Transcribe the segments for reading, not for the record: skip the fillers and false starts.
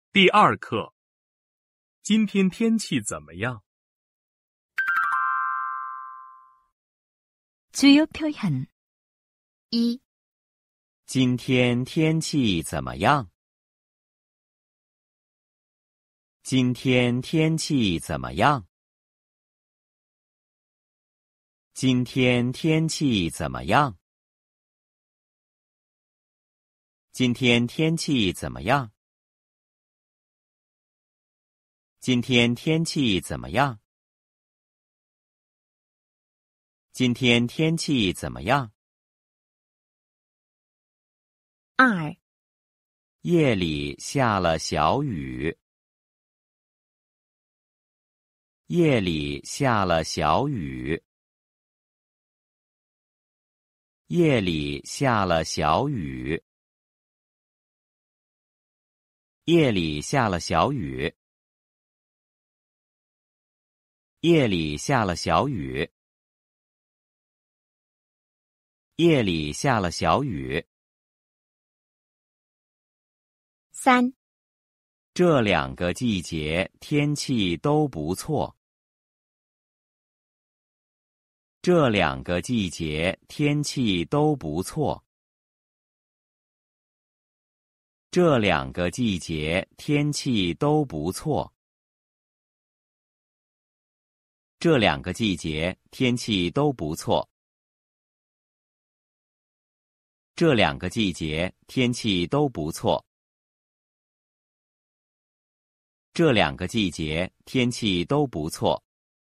第二课，今天天气怎么样？ 주요 표현 一、 今天天气怎么样？今天天气怎么样？今天天气怎么样？今天天气怎么样？今天天气怎么样？今天天气怎么样？ 二、 夜里下了小雨。夜里下了小雨。夜里下了小雨。夜里下了小雨。夜里下了小雨。夜里下了小雨。 三、 这两个季节天气都不错。这两个季节天气都不错。这两个季节天气都不错。这两个季节天气都不错。这两个季节天气都不错。这两个季节天气都不错。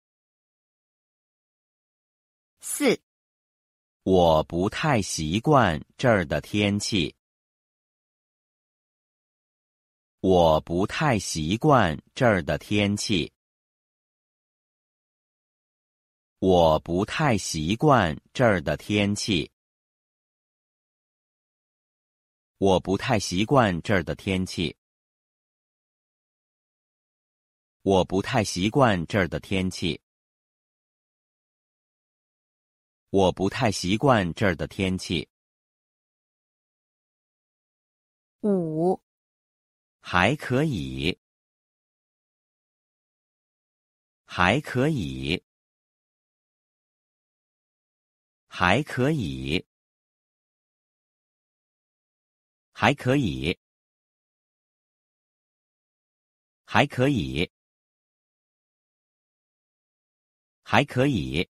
四、 我不太习惯这儿的天气。我不太习惯这儿的天气。我不太习惯这儿的天气。我不太习惯这儿的天气。我不太习惯这儿的天气。我不太习惯这儿的天气。 五、 还可以。还可以。还可以。还可以。还可以。还可以。